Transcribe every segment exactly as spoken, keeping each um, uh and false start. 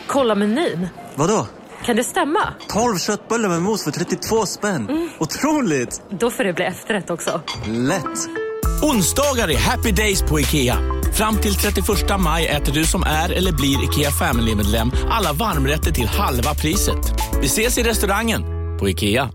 Kolla menyn. Vadå? Kan det stämma? tolv köttbullar med mos för trettiotvå spänn. Mm. Otroligt! Då får det bli efterrätt också. Lätt! Onsdagar är happy days på IKEA. Fram till trettioförsta maj äter du som är eller blir IKEA Family-medlem alla varmrätter till halva priset. Vi ses i restaurangen på IKEA.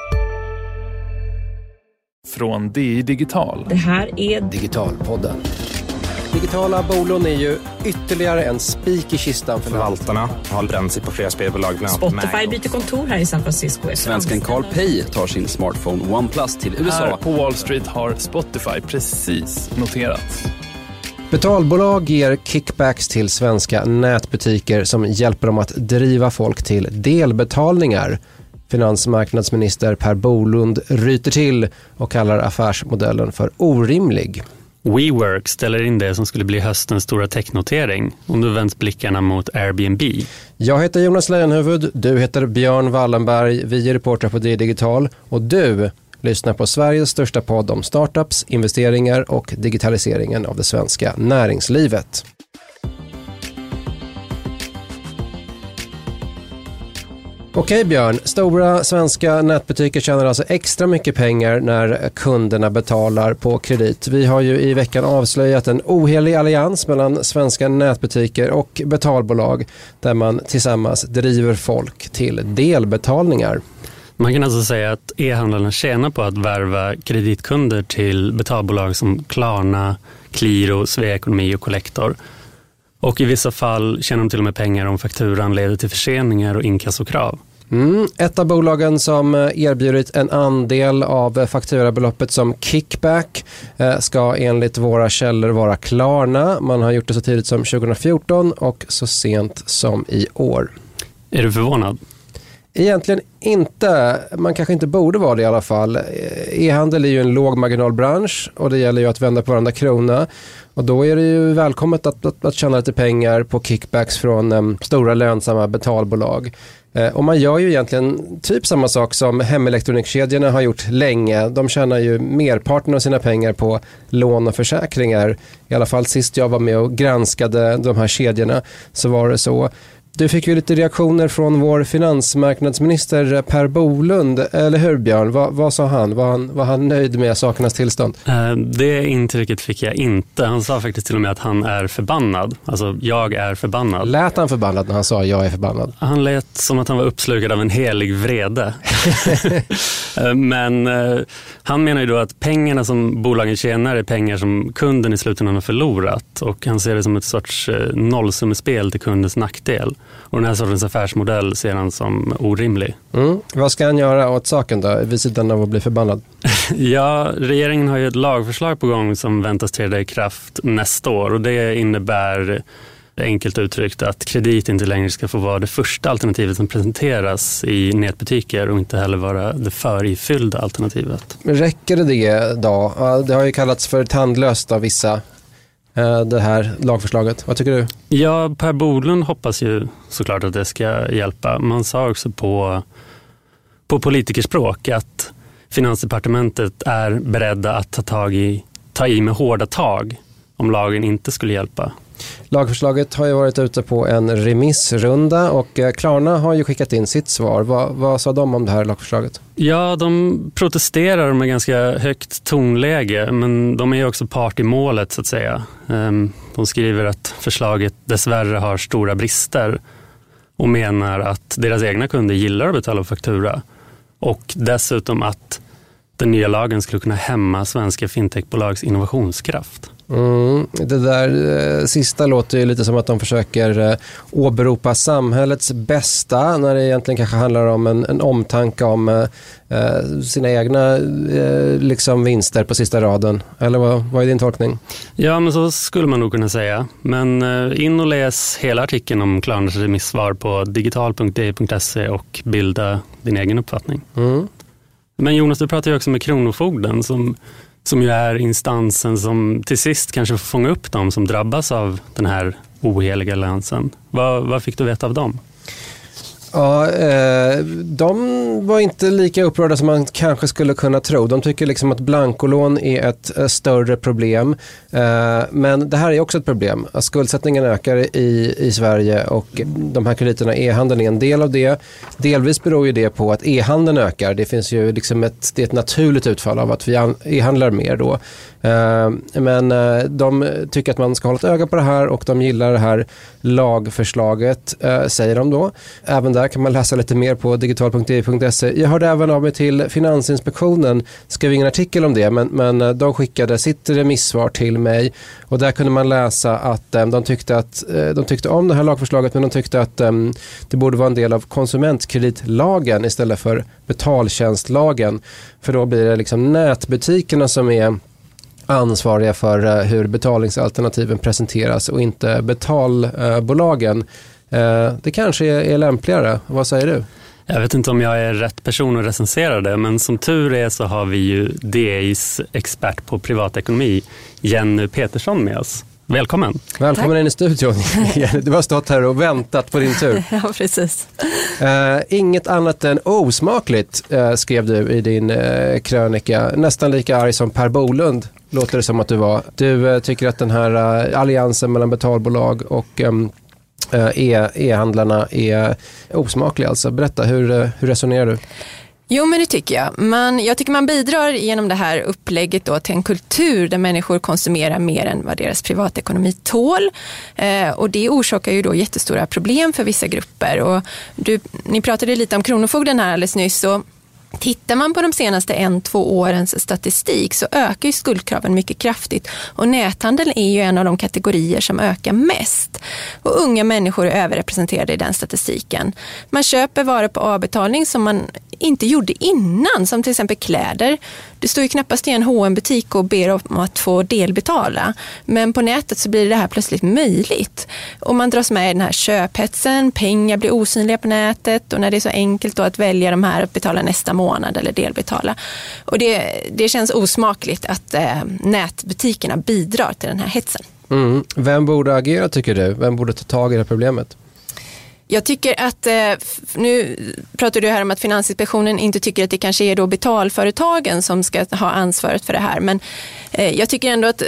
Från D I Digital. Det här är Digitalpodden. Digitala bolån är ju ytterligare en spik i kistan för förvaltarna. Har bränt sig på flera spelbolag. Spotify byter kontor här i San Francisco. Svensken Carl Pei tar sin smartphone OnePlus till U S A. Här på Wall Street har Spotify precis noterats. Betalbolag ger kickbacks till svenska nätbutiker som hjälper dem att driva folk till delbetalningar. Finansmarknadsminister Per Bolund ryter till och kallar affärsmodellen för orimlig. WeWork ställer in det som skulle bli höstens stora technotering, och nu vänds blickarna mot Airbnb. Jag heter Jonas Lejonhufvud, du heter Björn Wallenberg, vi är reportrar på D I Digital och du lyssnar på Sveriges största podd om startups, investeringar och digitaliseringen av det svenska näringslivet. Okej Björn, stora svenska nätbutiker tjänar alltså extra mycket pengar när kunderna betalar på kredit. Vi har ju i veckan avslöjat en ohelig allians mellan svenska nätbutiker och betalbolag där man tillsammans driver folk till delbetalningar. Man kan alltså säga att e-handlarna tjänar på att värva kreditkunder till betalbolag som Klarna, Qliro, Sveaekonomi och Collector. Och i vissa fall tjänar de till och med pengar om fakturan leder till förseningar och inkassokrav. Mm, ett av bolagen som erbjudit en andel av fakturabeloppet som kickback eh, ska enligt våra källor vara Klarna. Man har gjort det så tidigt som tjugo fjorton och så sent som i år. Är du förvånad? Egentligen inte. Man kanske inte borde vara det i alla fall. E-handel är ju en låg marginalbransch och det gäller ju att vända på varandra krona. Och då är det ju välkommet att, att, att tjäna lite pengar på kickbacks från um, stora lönsamma betalbolag. Eh, och man gör ju egentligen typ samma sak som hemelektronikkedjorna har gjort länge. De tjänar ju merparten av sina pengar på lån och försäkringar. I alla fall sist jag var med och granskade de här kedjorna så var det så. Du fick ju lite reaktioner från vår finansmarknadsminister Per Bolund, eller hur Björn? Vad, vad sa han? Var, han? var han nöjd med sakernas tillstånd? Uh, det intrycket fick jag inte. Han sa faktiskt till och med att han är förbannad. Alltså, jag är förbannad. Lät han förbannad när han sa jag är förbannad? Han lät som att han var uppslukad av en helig vrede. uh, men uh, han menar ju då att pengarna som bolagen tjänar är pengar som kunden i slutändan har förlorat. Och han ser det som ett sorts uh, nollsummespel till kundens nackdel. Och den här sortens affärsmodell ser han som orimlig. Mm. Vad ska han göra åt saken då, vid sidan av att bli förbannad? Ja, regeringen har ju ett lagförslag på gång som väntas träda i kraft nästa år. Och det innebär enkelt uttryckt att kredit inte längre ska få vara det första alternativet som presenteras i nätbutiker och inte heller vara det förifyllda alternativet. Räcker det det då? Det har ju kallats för tandlöst av vissa. Det här lagförslaget. Vad tycker du? Ja, Per Bolund hoppas ju såklart att det ska hjälpa. Man sa också på, på politikerspråk att Finansdepartementet är beredda att ta, tag i, ta i med hårda tag om lagen inte skulle hjälpa. Lagförslaget har ju varit ute på en remissrunda och Klarna har ju skickat in sitt svar. Vad, vad sa de om det här lagförslaget? Ja, de protesterar med ganska högt tonläge, men de är ju också part i målet så att säga. De skriver att förslaget dessvärre har stora brister och menar att deras egna kunder gillar att betala faktura och dessutom att den nya lagen skulle kunna hämma svenska fintechbolags innovationskraft. Mm, det där eh, sista låter ju lite som att de försöker eh, åberopa samhällets bästa när det egentligen kanske handlar om en, en omtanke om eh, sina egna eh, liksom vinster på sista raden. Eller vad, vad är din tolkning? Ja, men så skulle man nog kunna säga. Men eh, in och läs hela artikeln om Klarnas remissvar på digital punkt d punkt se och bilda din egen uppfattning. Mm. Men Jonas, du pratar ju också med Kronofogden som som ju är instansen som till sist kanske får fånga upp dem som drabbas av den här oheliga alliansen. Vad, vad fick du veta av dem? Ja, eh, de var inte lika upprörda som man kanske skulle kunna tro. De tycker liksom att blankolån är ett eh, större problem. Eh, men det här är också ett problem. Att skuldsättningen ökar i, i Sverige och de här krediterna, e-handeln är en del av det. Delvis beror ju det på att e-handeln ökar. Det finns ju liksom ett, det är ett naturligt utfall av att vi an, e-handlar mer då. Eh, men eh, de tycker att man ska hålla ett öga på det här och de gillar det här lagförslaget, eh, säger de då. Även där kan man läsa lite mer på digital punkt e u punkt se. Jag hörde även av mig till Finansinspektionen, skrev ingen artikel om det, men, men de skickade sitt remissvar till mig och där kunde man läsa att um, de, tyckte att uh, de tyckte om det här lagförslaget, men de tyckte att um, det borde vara en del av konsumentkreditlagen istället för betaltjänstlagen, för då blir det liksom nätbutikerna som är ansvariga för uh, hur betalningsalternativen presenteras och inte betalbolagen. Uh, det kanske är, är lämpligare. Vad säger du? Jag vet inte om jag är rätt person att recensera det, men som tur är så har vi ju D I:s expert på privatekonomi, Jenny Petersson, med oss. Välkommen. Välkommen Tack. In i studion. Du har stått här och väntat på din tur. Ja, precis. Uh, inget annat än osmakligt, uh, skrev du i din uh, krönika. Nästan lika arg som Per Bolund, låter det som att du var. Du uh, tycker att den här uh, alliansen mellan betalbolag och um, E- e-handlarna är osmakliga. Alltså, berätta, hur, hur resonerar du? Jo, men det tycker jag. Man, jag tycker man bidrar genom det här upplägget då till en kultur där människor konsumerar mer än vad deras privatekonomi tål. Eh, och det orsakar ju då jättestora problem för vissa grupper. Och du, ni pratade lite om Kronofogden här alldeles nyss, och tittar man på de senaste en, två årens statistik så ökar ju skuldkraven mycket kraftigt, och näthandeln är ju en av de kategorier som ökar mest. Och unga människor är överrepresenterade i den statistiken. Man köper varor på avbetalning som man inte gjorde innan, som till exempel kläder. Det står ju knappast i en H och M-butik och ber om att få delbetala. Men på nätet så blir det här plötsligt möjligt. Och man dras med i den här köphetsen, pengar blir osynliga på nätet, och när det är så enkelt då att välja de här att betala nästa månad eller delbetala. Och det, det känns osmakligt att eh, nätbutikerna bidrar till den här hetsen. Mm. Vem borde agera, tycker du? Vem borde ta tag i det problemet? Jag tycker att, nu pratar du här om att Finansinspektionen inte tycker att det kanske är då betalföretagen som ska ha ansvaret för det här, men jag tycker ändå att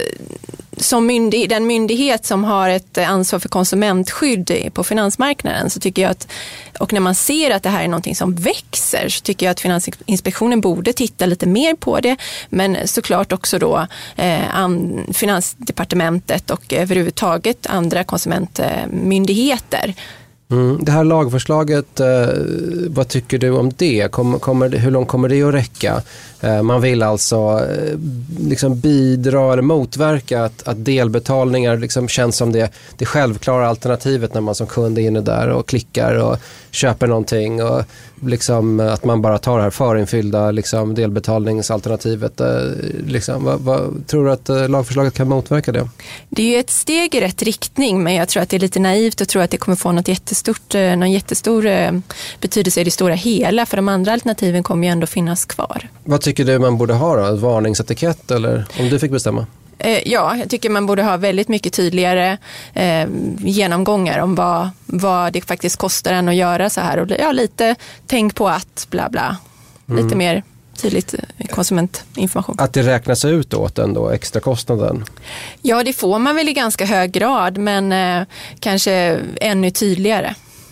som myndig, den myndighet som har ett ansvar för konsumentskydd på finansmarknaden, så tycker jag att, och när man ser att det här är någonting som växer, så tycker jag att Finansinspektionen borde titta lite mer på det, men såklart också då eh, Finansdepartementet och överhuvudtaget andra konsumentmyndigheter. Mm. Det här lagförslaget, eh, vad tycker du om det? Kom, kommer, hur långt kommer det att räcka? Eh, man vill alltså eh, liksom bidra eller motverka att, att delbetalningar liksom känns som det, det självklara alternativet när man som kund är inne där och klickar och köper någonting, och liksom att man bara tar det här förinfyllda liksom delbetalningsalternativet. Eh, liksom, vad, vad, tror du att eh, lagförslaget kan motverka det? Det är ju ett steg i rätt riktning, men jag tror att det är lite naivt att tro att det kommer få något jättestort, någon jättestor betydelse i det stora hela, för de andra alternativen kommer ju ändå finnas kvar. Vad tycker du man borde ha då? Ett varningsetikett, eller om du fick bestämma? Ja, jag tycker man borde ha väldigt mycket tydligare eh, genomgångar om vad, vad det faktiskt kostar en att göra så här. Och ja, lite tänk på att bla bla. Lite mm. mer tydligt konsumentinformation. Att det räknas ut åt den då, extra kostnaden? Ja, det får man väl i ganska hög grad, men eh, kanske ännu tydligare.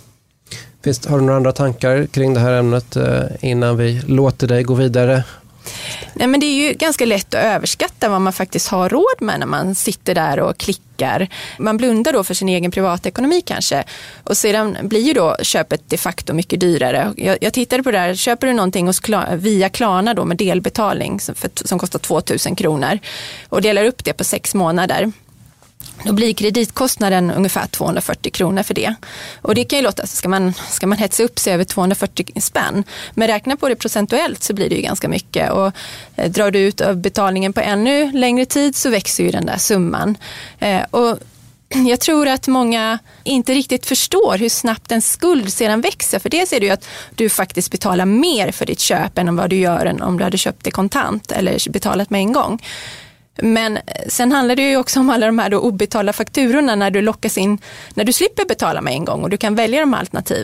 Finns, har du några andra tankar kring det här ämnet eh, innan vi låter dig gå vidare? Nej, men det är ju ganska lätt att överskatta vad man faktiskt har råd med när man sitter där och klickar. Man blundar då för sin egen privatekonomi kanske, och sedan blir ju då köpet de facto mycket dyrare. Jag, jag tittade på det där, köper du någonting hos Kla- via Klarna då med delbetalning som, för, som kostar två tusen kronor och delar upp det på sex månader. Då blir kreditkostnaden ungefär tvåhundrafyrtio kronor för det. Och det kan ju låta, så ska man, ska man hetsa upp sig över tvåhundrafyrtio spänn. Men räkna på det procentuellt så blir det ju ganska mycket. Och eh, drar du ut av betalningen på ännu längre tid så växer ju den där summan. Eh, och jag tror att många inte riktigt förstår hur snabbt en skuld sedan växer. För det ser du ju att du faktiskt betalar mer för ditt köp än vad du gör än om du hade köpt det kontant eller betalat med en gång. Men sen handlar det ju också om alla de här då obetalda fakturorna när du lockas in, när du slipper betala med en gång och du kan välja de alternativen.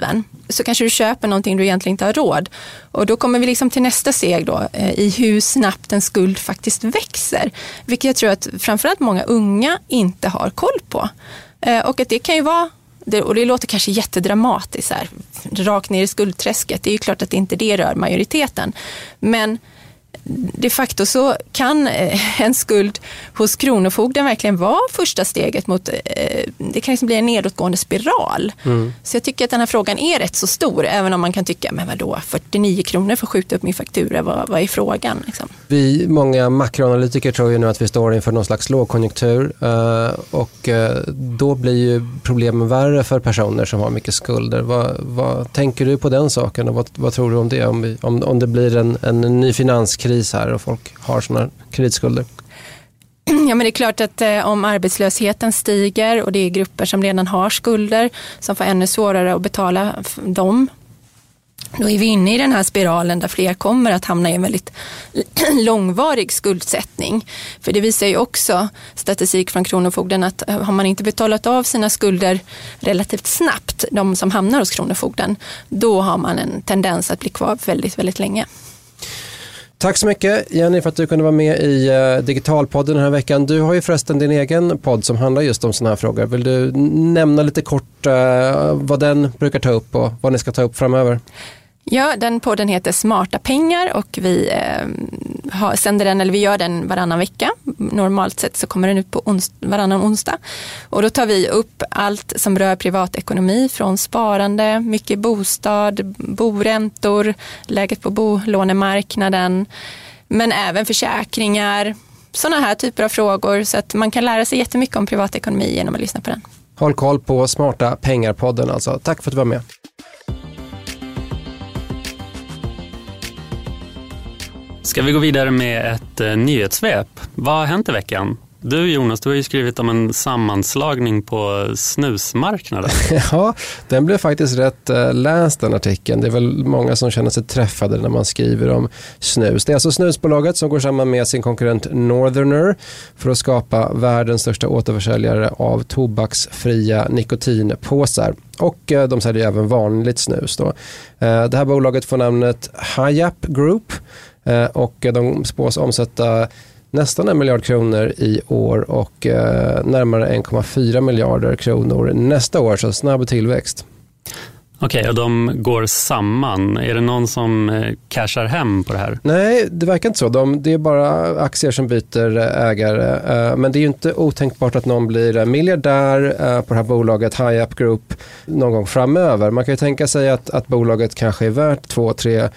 så kanske du köper någonting du egentligen inte har råd. Och då kommer vi liksom till nästa steg då, i hur snabbt en skuld faktiskt växer. Vilket jag tror att framförallt många unga inte har koll på. Och att det kan ju vara, och det låter kanske jättedramatiskt här, rakt ner i skuldträsket. Det är ju klart att inte det rör majoriteten. Men de facto så kan en skuld hos Kronofogden verkligen vara första steget mot, det kan liksom bli en nedåtgående spiral. Mm. Så jag tycker att den här frågan är rätt så stor, även om man kan tycka, men vadå, fyrtionio kronor för att skjuta upp min faktura, vad, vad är frågan? Liksom? Vi, många makroanalytiker tror ju nu att vi står inför någon slags lågkonjunktur och då blir ju problemen värre för personer som har mycket skulder. Vad, vad tänker du på den saken och vad, vad tror du om det? Om, vi, om, om det blir en, en ny finanskris här och folk har sådana kreditskulder? Ja, men det är klart att eh, om arbetslösheten stiger och det är grupper som redan har skulder som får ännu svårare att betala dem, då är vi inne i den här spiralen där fler kommer att hamna i en väldigt långvarig skuldsättning. För det visar ju också statistik från Kronofogden att har man inte betalat av sina skulder relativt snabbt, de som hamnar hos Kronofogden, då har man en tendens att bli kvar väldigt, väldigt länge. Tack så mycket Jenny för att du kunde vara med i uh, Digitalpodden den här veckan. Du har ju förresten din egen podd som handlar just om sådana här frågor. Vill du nämna lite kort uh, vad den brukar ta upp och vad ni ska ta upp framöver? Ja, den podden heter Smarta pengar och vi eh, har, sänder den, eller vi gör den varannan vecka. Normalt sett så kommer den ut på ons, varannan onsdag. Och då tar vi upp allt som rör privatekonomi, från sparande, mycket bostad, boräntor, läget på bolånemarknaden, men även försäkringar, sådana här typer av frågor, så att man kan lära sig jättemycket om privatekonomi genom att lyssna på den. Håll koll på Smarta pengar-podden alltså. Tack för att du var med. Ska vi gå vidare med ett eh, nyhetssvep? Vad har hänt i veckan? Du Jonas, du har ju skrivit om en sammanslagning på snusmarknaden. Ja, den blev faktiskt rätt äh, läst den artikeln. Det är väl många som känner sig träffade när man skriver om snus. Det är alltså snusbolaget som går samman med sin konkurrent Northerner för att skapa världens största återförsäljare av tobaksfria nikotinpåsar. Och äh, de säljer även vanligt snus då. Äh, det här bolaget får namnet Hayap Group äh, och de spås omsätta nästan en miljard kronor i år och eh, närmare en komma fyra miljarder kronor nästa år, så snabb tillväxt. Okej, okay, och de går samman. Är det någon som eh, cashar hem på det här? Nej, det verkar inte så. De, det är bara aktier som byter ägare. Eh, men det är ju inte otänkbart att någon blir miljardär eh, på det här bolaget Hayap Group någon gång framöver. Man kan ju tänka sig att, att bolaget kanske är värt två, tre.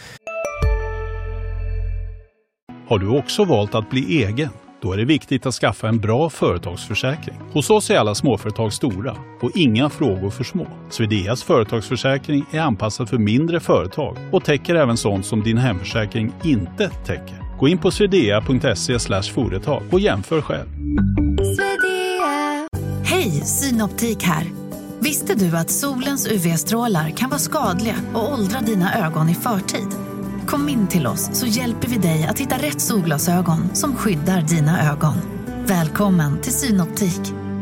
Har du också valt att bli egen? Då är det viktigt att skaffa en bra företagsförsäkring. Hos oss är alla småföretag stora och inga frågor för små. Swedeas företagsförsäkring är anpassad för mindre företag och täcker även sånt som din hemförsäkring inte täcker. Gå in på swedea punkt se slash företag och jämför själv. Hej, Synoptik här. Visste du att solens U V-strålar kan vara skadliga och åldra dina ögon i förtid? Kom in till oss så hjälper vi dig att hitta rätt solglasögon som skyddar dina ögon. Välkommen till Synoptik.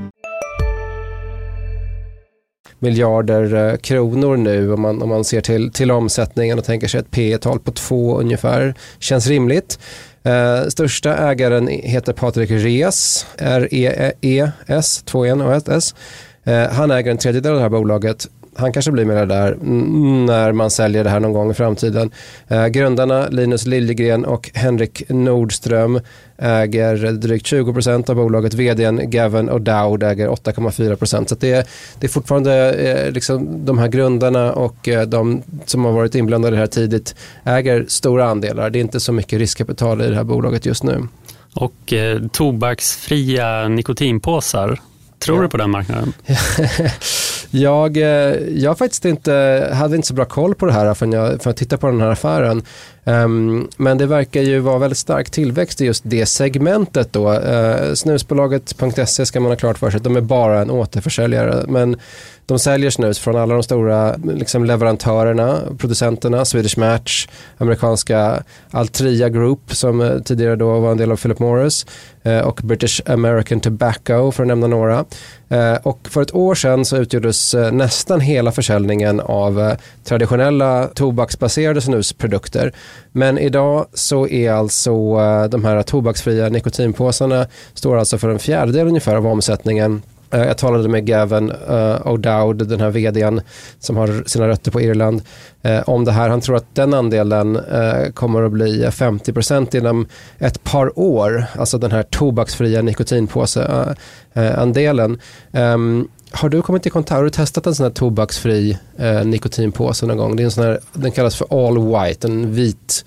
Miljarder kronor nu om man, om man ser till, till omsättningen och tänker sig ett P E-tal på två ungefär. Känns rimligt. Eh, största ägaren heter Patrik Rees, R E E S, två N och ett S. Eh, han äger en tredjedel av det här bolaget. Han kanske blir med där när man säljer det här någon gång i framtiden. Eh, grundarna Linus Liljegren och Henrik Nordström äger drygt tjugo procent av bolaget. Vdn Gavin O'Dowd äger åtta komma fyra procent. Så det är, det är fortfarande eh, liksom de här grundarna och eh, de som har varit inblandade här tidigt äger stora andelar. Det är inte så mycket riskkapital i det här bolaget just nu. Och eh, tobaksfria nikotinpåsar. Tror ja. du på den marknaden? jag, jag faktiskt inte, hade inte så bra koll på det här för jag, för att titta på den här affären. Um, men det verkar ju vara väldigt stark tillväxt i just det segmentet då. Uh, snusbolaget punkt se ska man ha klart för sig. De är bara en återförsäljare. Men De säljer snus från alla de stora liksom, leverantörerna, producenterna, Swedish Match, amerikanska Altria Group som tidigare då var en del av Philip Morris och British American Tobacco för att nämna några. Och för ett år sedan så utgjordes nästan hela försäljningen av traditionella tobaksbaserade snusprodukter. Men idag så är alltså de här tobaksfria nikotinpåsarna står alltså för en fjärdedel ungefär av omsättningen. Jag talade med Gavin uh, O'Dowd, den här vdn som har sina rötter på Irland, uh, om det här. Han tror att den andelen uh, kommer att bli femtio procent inom ett par år. Alltså den här tobaksfria nikotinpåse-andelen. Uh, um, har du kommit i kontakt, har du testat en sån här tobaksfri uh, nikotinpåse någon gång? Det är en sån här, den kallas för all white, en vit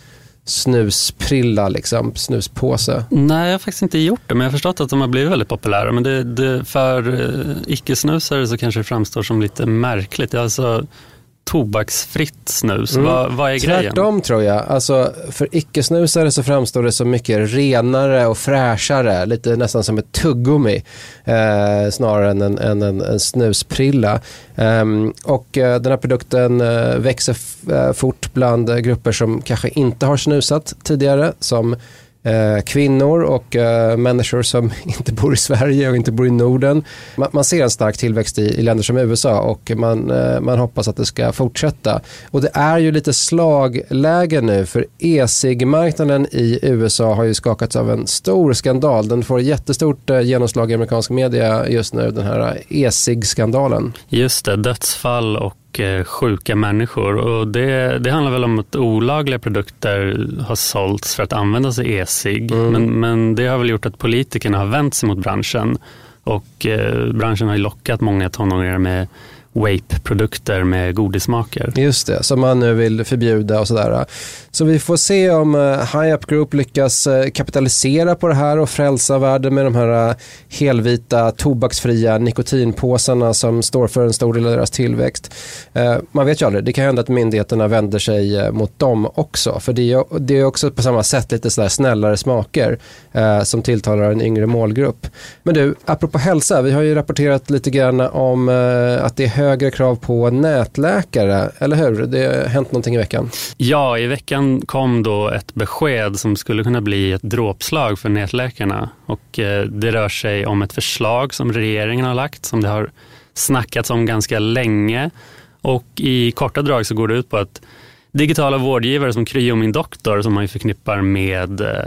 snusprilla, liksom, snuspåse. Nej, jag har faktiskt inte gjort det, men jag har förstått att de har blivit väldigt populära. Men det, det, för uh, icke-snusare så kanske det framstår som lite märkligt. Det är alltså tobaksfritt snus. Mm. Vad, vad är grejen? Tvärtom tror jag. Alltså, för icke-snusare så framstår det som mycket renare och fräschare. Lite nästan som ett tuggummi eh, snarare än en, en, en, en snusprilla. Um, och uh, den här produkten uh, växer f- uh, fort bland uh, grupper som kanske inte har snusat tidigare, som uh, kvinnor och uh, människor som inte bor i Sverige och inte bor i Norden. Man, man ser en stark tillväxt i, i länder som U S A och man, uh, man hoppas att det ska fortsätta. Och det är ju lite slagläge nu, för e-cig-marknaden i U S A har ju skakats av en stor skandal. Den får jättestort uh, genomslag i amerikansk media just nu, den här e-cig-skandalen. Just det, dödsfall och sjuka människor, och det, det handlar väl om att olagliga produkter har sålts för att använda sig e-cig, mm. men, men det har väl gjort att politikerna har vänt sig mot branschen, och eh, branschen har ju lockat många tonåringar med vape-produkter med godismaker. Just det, som man nu vill förbjuda och sådär. Så vi får se om uh, Hi-Up Group lyckas uh, kapitalisera på det här och frälsa världen med de här uh, helvita, tobaksfria nikotinpåsarna som står för en stor del av deras tillväxt. Uh, man vet ju aldrig, det kan hända att myndigheterna vänder sig uh, mot dem också, för det är, det är också på samma sätt lite sådär snällare smaker uh, som tilltalar en yngre målgrupp. Men du, apropå hälsa, vi har ju rapporterat lite grann om uh, att det är högre krav på nätläkare, eller hur? Det har hänt någonting i veckan. Ja, i veckan kom då ett besked som skulle kunna bli ett dråpslag för nätläkarna, och eh, det rör sig om ett förslag som regeringen har lagt, som det har snackats om ganska länge, och i korta drag så går det ut på att digitala vårdgivare som Kry och Min Doktor, som man ju förknippar med eh,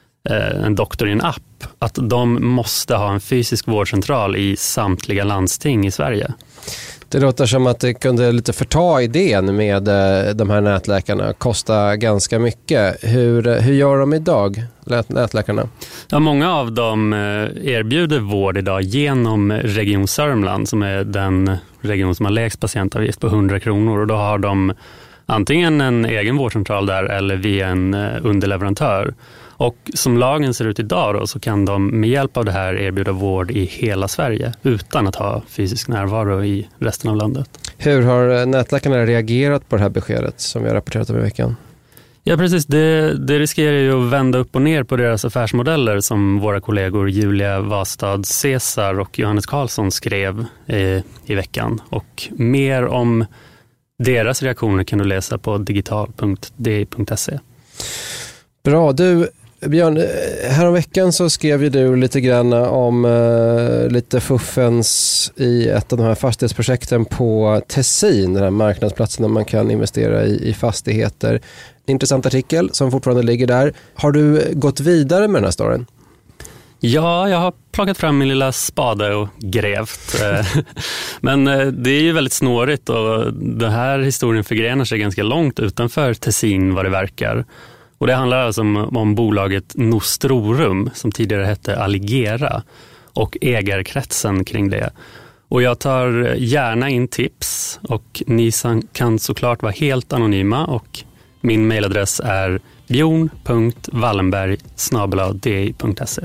en doktor i en app, att de måste ha en fysisk vårdcentral i samtliga landsting i Sverige. Det låter som att det kunde lite förta idén med de här nätläkarna. Kosta ganska mycket. Hur, hur gör de idag, nätläkarna? Ja, många av dem erbjuder vård idag genom Region Sörmland, som är den region som har lägst patientavgift på hundra kronor. Och då har de antingen en egen vårdcentral där eller via en underleverantör. Och som lagen ser ut idag då, så kan de med hjälp av det här erbjuda vård i hela Sverige utan att ha fysisk närvaro i resten av landet. Hur har nätläkarna reagerat på det här beskedet som vi har rapporterat om i veckan? Ja, precis. Det, det riskerar ju att vända upp och ner på deras affärsmodeller, som våra kollegor Julia Wastad Cesar och Johannes Karlsson skrev eh, i veckan. Och mer om deras reaktioner kan du läsa på digital punkt d punkt se. Bra, du Björn, häromveckan så skrev ju du lite grann om uh, lite fuffens i ett av de här fastighetsprojekten på Tessin, den här marknadsplatsen där man kan investera i, i fastigheter. En intressant artikel som fortfarande ligger där. Har du gått vidare med den här storyn? Ja, jag har plockat fram min lilla spade och grävt. Men det är ju väldigt snårigt, och den här historien förgrenar sig ganska långt utanför Tessin vad det verkar. Och det handlar alltså om, om bolaget Nostrorum, som tidigare hette Alligera, och ägarkretsen kring det. Och jag tar gärna in tips, och ni kan såklart vara helt anonyma, och min mejladress är bjorn punkt wallenberg snabel-a d i punkt se.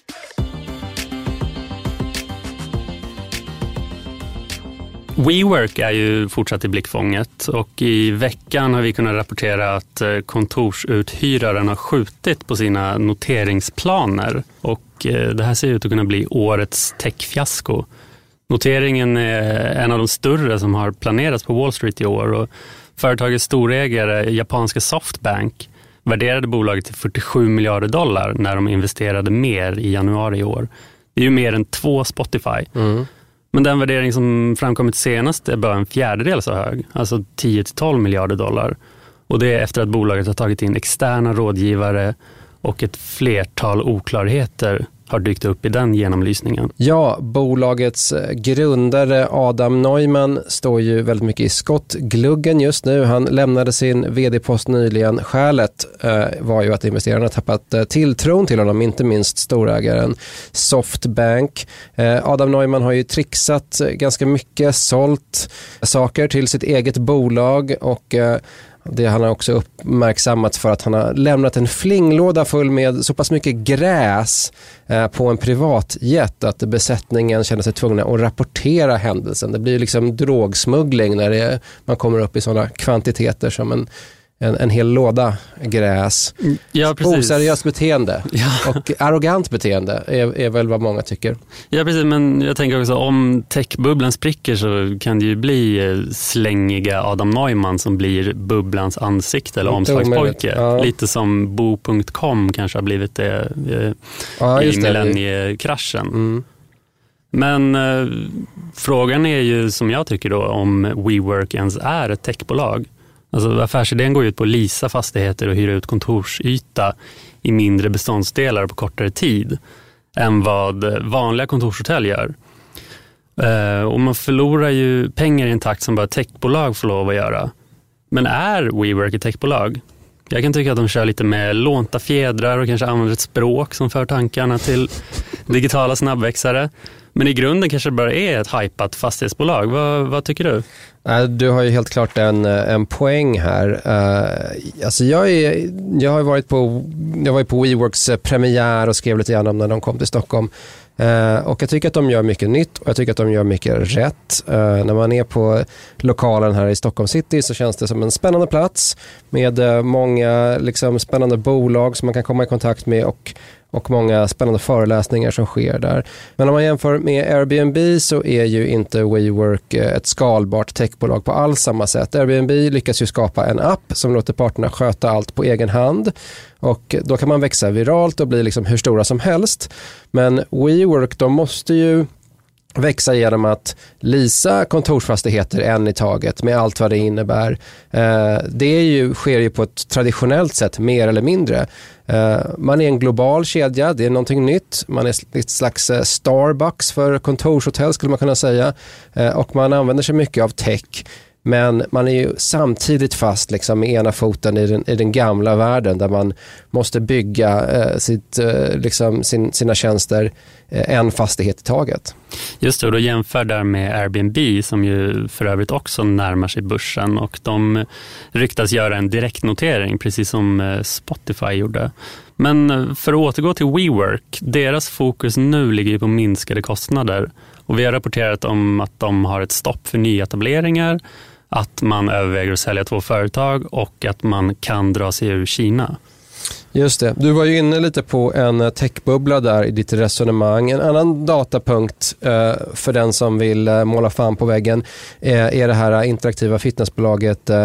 WeWork är ju fortsatt i blickfånget, och i veckan har vi kunnat rapportera att kontorsuthyraren har skjutit på sina noteringsplaner, och det här ser ut att kunna bli årets techfiasko. Noteringen är en av de större som har planerats på Wall Street i år och företagets storägare, japanska Softbank, värderade bolaget till fyrtiosju miljarder dollar när de investerade mer i januari i år. Det är ju mer än två Spotify. Mm. Men den värdering som framkommit senast är bara en fjärdedel så hög, alltså tio till tolv miljarder dollar. Och det är efter att bolaget har tagit in externa rådgivare och ett flertal oklarheter har dykt upp i den genomlysningen. Ja, bolagets grundare Adam Neumann står ju väldigt mycket i skottgluggen just nu. Han lämnade sin vd-post nyligen. Skälet eh, var ju att investerarna tappat eh, tilltron till honom, inte minst storägaren Softbank. Eh, Adam Neumann har ju trixat ganska mycket, sålt saker till sitt eget bolag och eh, det han har också uppmärksammat för att han har lämnat en flinglåda full med så pass mycket gräs eh, på en privatjet att besättningen känner sig tvungna att rapportera händelsen. Det blir liksom drogsmuggling när det, man kommer upp i sådana kvantiteter som en En, en hel låda gräs. Ja, precis. Oseriöst beteende ja. och arrogant beteende är, är väl vad många tycker. Ja, precis. Men jag tänker också om techbubblan spricker så kan det ju bli slängiga Adam Neumann som blir bubblans ansikte eller omslagspojke. Ja. Lite som bo punkt com kanske har blivit det eh, ja, i millenniekraschen. Mm. Men eh, frågan är ju som jag tycker då om WeWork ens är ett techbolag. Alltså affärsidén går ut på att leasa fastigheter och hyra ut kontorsyta i mindre beståndsdelar på kortare tid än vad vanliga kontorshotell gör. Eh, och man förlorar ju pengar i en takt som bara techbolag får lov att göra. Men är WeWork ett techbolag? Jag kan tycka att de kör lite med lånta fjädrar och kanske använder ett språk som för tankarna till digitala snabbväxare. Men i grunden kanske det bara är ett hypat fastighetsbolag. Vad, vad tycker du? Du har ju helt klart en, en poäng här. Uh, alltså jag, är, jag har varit på, jag var ju på WeWorks premiär och skrev lite grann om när de kom till Stockholm. Uh, och jag tycker att de gör mycket nytt och jag tycker att de gör mycket rätt. Uh, när man är på lokalen här i Stockholm City så känns det som en spännande plats med uh, många liksom, spännande bolag som man kan komma i kontakt med och och många spännande föreläsningar som sker där. Men om man jämför med Airbnb så är ju inte WeWork ett skalbart techbolag på alls samma sätt. Airbnb lyckas ju skapa en app som låter parterna sköta allt på egen hand och då kan man växa viralt och bli liksom hur stora som helst. Men WeWork, de måste ju växa genom att leasa kontorsfastigheter en i taget med allt vad det innebär. Eh, det är ju, sker ju på ett traditionellt sätt mer eller mindre. Eh, man är en global kedja, det är någonting nytt. Man är ett slags Starbucks för kontorshotell skulle man kunna säga. Eh, och man använder sig mycket av tech. Men man är ju samtidigt fast liksom med ena foten i den, i den gamla världen där man måste bygga eh, sitt, eh, liksom sin, sina tjänster eh, en fastighet i taget. Just det, och då jämför där med Airbnb som ju för övrigt också närmar sig börsen och de ryktas göra en direktnotering precis som Spotify gjorde. Men för att återgå till WeWork, deras fokus nu ligger på minskade kostnader och vi har rapporterat om att de har ett stopp för nyetableringar, att man överväger att sälja två företag och att man kan dra sig ur Kina. Just det. Du var ju inne lite på en techbubbla där i ditt resonemang. En annan datapunkt eh, för den som vill eh, måla fan på väggen eh, är det här interaktiva fitnessbolaget eh,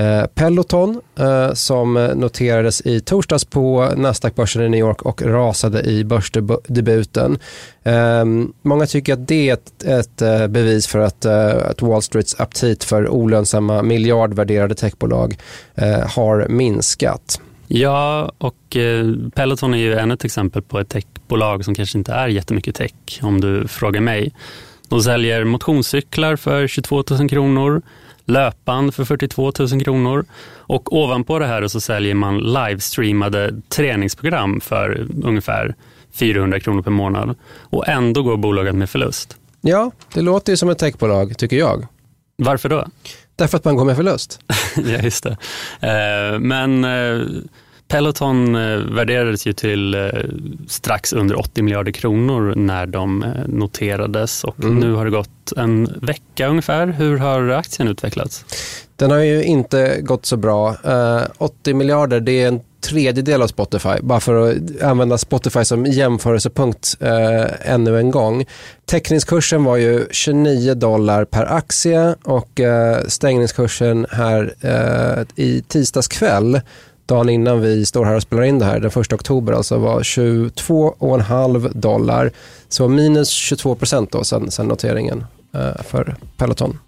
Peloton eh, som noterades i torsdags på Nasdaq-börsen i New York och rasade i börsdebuten. Eh, många tycker att det är ett, ett eh, bevis för att, eh, att Wall Streets aptit för olönsamma miljardvärderade techbolag eh, har minskat. Ja, och eh, Peloton är ju ännu ett exempel på ett techbolag som kanske inte är jättemycket tech om du frågar mig. De säljer motionscyklar för tjugotvå tusen kronor, löpband för fyrtiotvå tusen kronor och ovanpå det här så säljer man livestreamade träningsprogram för ungefär fyrahundra kronor per månad och ändå går bolaget med förlust. Ja, det låter ju som ett techbolag tycker jag. Varför då? Därför att man går med förlust. Ja, just det. Eh, men eh, Peloton eh, värderades ju till eh, strax under åttio miljarder kronor när de eh, noterades och mm. nu har det gått en vecka ungefär. Hur har aktien utvecklats? Den har ju inte gått så bra. Uh, åttio miljarder, det är en tredjedel av Spotify, bara för att använda Spotify som jämförelsepunkt eh, ännu en gång. Teckningskursen var ju tjugonio dollar per aktie och eh, stängningskursen här eh, i tisdags kväll, dagen innan vi står här och spelar in det här, den första oktober, alltså var tjugotvå komma fem dollar. Så minus tjugotvå procent då sen, sen noteringen eh, för Peloton.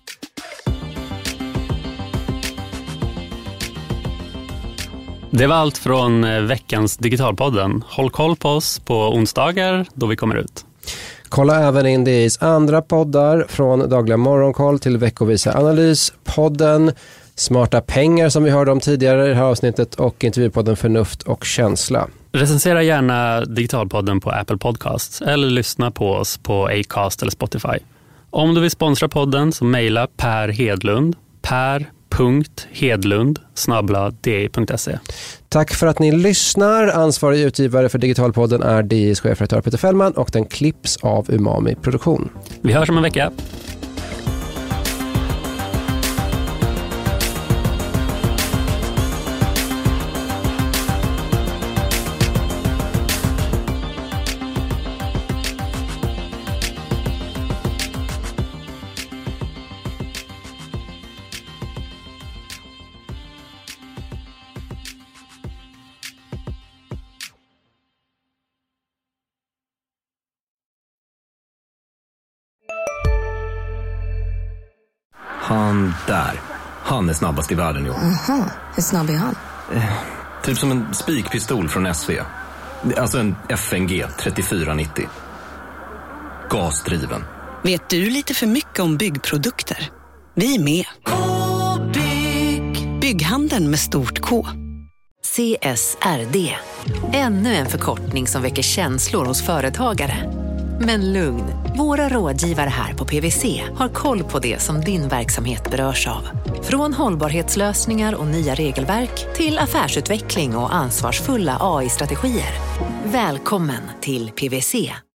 Det var allt från veckans Digitalpodden. Håll koll på oss på onsdagar då vi kommer ut. Kolla även in D I:s andra poddar, från Dagliga Morgonkoll till Veckovisa Analyspodden, Smarta pengar som vi hörde om tidigare i det här avsnittet och intervjupodden Förnuft och känsla. Recensera gärna Digitalpodden på Apple Podcasts eller lyssna på oss på Acast eller Spotify. Om du vill sponsra podden så mejla Per Hedlund, per punkt hedlund snabel-a d i punkt se. Tack för att ni lyssnar. Ansvarig utgivare för Digitalpodden är D I:s chefredaktör Peter Fällman och den klipps av Umami Produktion. Vi hörs om en vecka. Han där. Han är snabbast i världen, jo. Aha, hur snabb är han? Eh, typ som en spikpistol från S V. Alltså en F N G trettiofyra nittio. Gasdriven. Vet du lite för mycket om byggprodukter? Vi är med. K-bygg. Bygghandeln med stort K. C S R D. Ännu en förkortning som väcker känslor hos företagare. Men lugn, våra rådgivare här på P W C har koll på det som din verksamhet berörs av. Från hållbarhetslösningar och nya regelverk till affärsutveckling och ansvarsfulla A I-strategier. Välkommen till P W C.